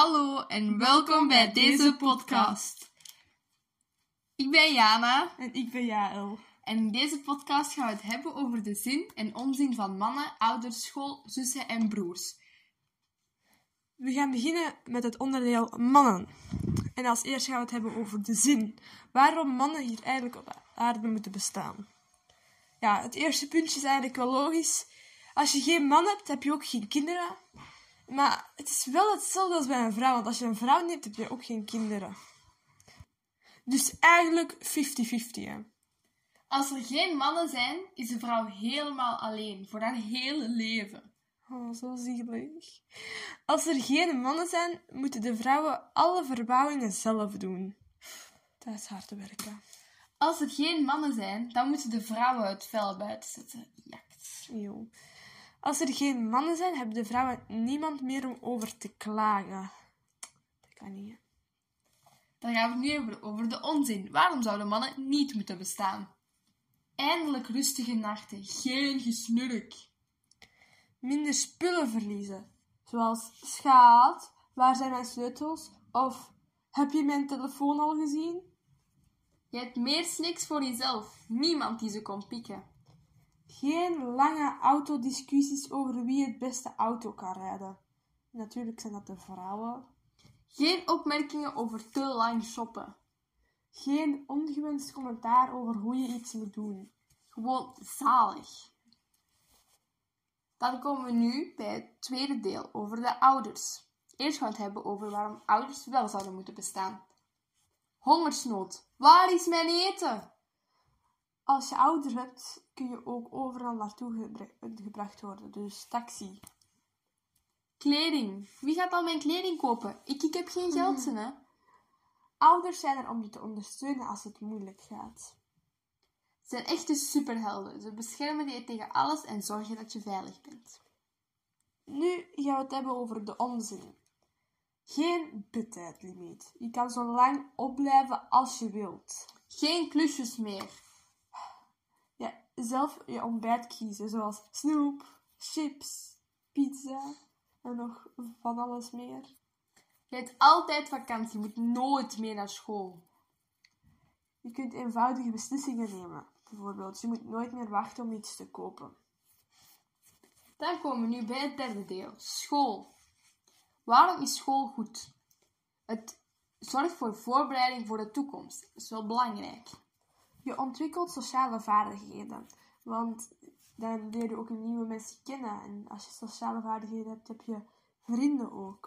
Hallo en welkom bij deze podcast. Ik ben Jana. En ik ben Jaël. En in deze podcast gaan we het hebben over de zin en onzin van mannen, ouders, school, zussen en broers. We gaan beginnen met het onderdeel mannen. En als eerst gaan we het hebben over de zin. Waarom mannen hier eigenlijk op aarde moeten bestaan. Ja, het eerste puntje is eigenlijk wel logisch. Als je geen man hebt, heb je ook geen kinderen. Maar het is wel hetzelfde als bij een vrouw. Want als je een vrouw niet hebt, heb je ook geen kinderen. Dus eigenlijk 50-50, hè. Als er geen mannen zijn, is de vrouw helemaal alleen voor haar hele leven. Oh, zo zielig. Als er geen mannen zijn, moeten de vrouwen alle verbouwingen zelf doen. Dat is hard te werken. Als er geen mannen zijn, dan moeten de vrouwen het vel buiten zetten. Jakt. Jo. Als er geen mannen zijn, hebben de vrouwen niemand meer om over te klagen. Dat kan niet, hè. Dan gaan we het nu hebben over de onzin. Waarom zouden mannen niet moeten bestaan? Eindelijk rustige nachten, geen gesnurk. Minder spullen verliezen. Zoals, schat, waar zijn mijn sleutels? Of, heb je mijn telefoon al gezien? Je hebt meer snacks voor jezelf. Niemand die ze kon pikken. Geen lange autodiscussies over wie het beste auto kan rijden. Natuurlijk zijn dat de vrouwen. Geen opmerkingen over te lang shoppen. Geen ongewenst commentaar over hoe je iets moet doen. Gewoon zalig. Dan komen we nu bij het tweede deel over de ouders. Eerst gaan we het hebben over waarom ouders wel zouden moeten bestaan. Hongersnood. Waar is mijn eten? Als je ouders hebt, kun je ook overal naartoe gebracht worden. Dus taxi. Kleding. Wie gaat al mijn kleding kopen? Ik heb geen geld, hè? Ouders zijn er om je te ondersteunen als het moeilijk gaat. Ze zijn echte superhelden. Ze beschermen je tegen alles en zorgen dat je veilig bent. Nu gaan we het hebben over de onzin. Geen bedtijdlimiet. Je kan zo lang opblijven als je wilt. Geen klusjes meer. Ja, zelf je ontbijt kiezen, zoals snoep, chips, pizza en nog van alles meer. Je hebt altijd vakantie. Je moet nooit meer naar school. Je kunt eenvoudige beslissingen nemen. Bijvoorbeeld, je moet nooit meer wachten om iets te kopen. Dan komen we nu bij het derde deel. School. Waarom is school goed? Het zorgt voor voorbereiding voor de toekomst. Dat is wel belangrijk. Je ontwikkelt sociale vaardigheden. Want dan leer je ook nieuwe mensen kennen. En als je sociale vaardigheden hebt, heb je vrienden ook.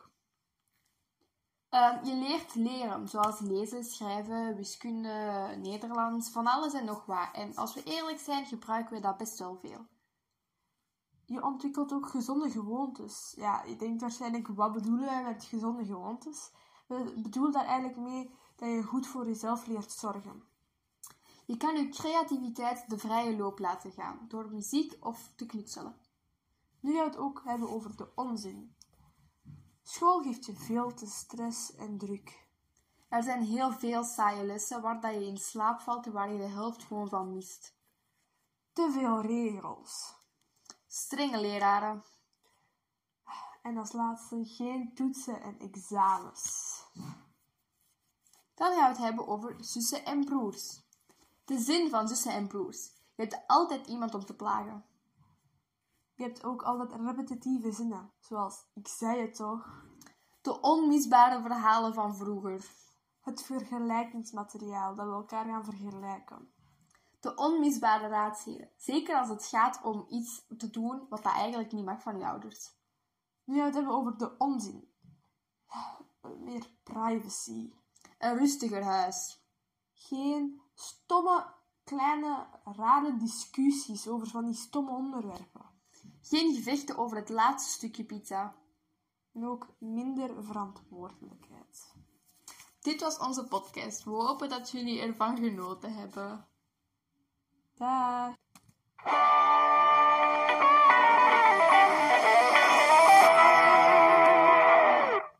Je leert leren, zoals lezen, schrijven, wiskunde, Nederlands, van alles en nog wat. En als we eerlijk zijn, gebruiken we dat best wel veel. Je ontwikkelt ook gezonde gewoontes. Ja, je denkt waarschijnlijk, wat bedoelen wij met gezonde gewoontes? We bedoelen daar eigenlijk mee dat je goed voor jezelf leert zorgen. Je kan je creativiteit de vrije loop laten gaan, door muziek of te knutselen. Nu gaan we het ook hebben over de onzin. School geeft je veel te stress en druk. Er zijn heel veel saaie lessen waar dat je in slaap valt en waar je de helft gewoon van mist. Te veel regels. Strenge leraren. En als laatste geen toetsen en examens. Dan gaan we het hebben over zussen en broers. De zin van zussen en broers. Je hebt altijd iemand om te plagen. Je hebt ook altijd repetitieve zinnen, zoals ik zei het toch. De onmisbare verhalen van vroeger. Het vergelijkingsmateriaal dat we elkaar gaan vergelijken. De onmisbare raadsheren. Zeker als het gaat om iets te doen wat dat eigenlijk niet mag van je ouders. Nu gaan we het hebben over de onzin. Meer privacy. Een rustiger huis. Geen stomme, kleine, rare discussies over van die stomme onderwerpen. Geen gevechten over het laatste stukje pizza. En ook minder verantwoordelijkheid. Dit was onze podcast. We hopen dat jullie ervan genoten hebben. Dag!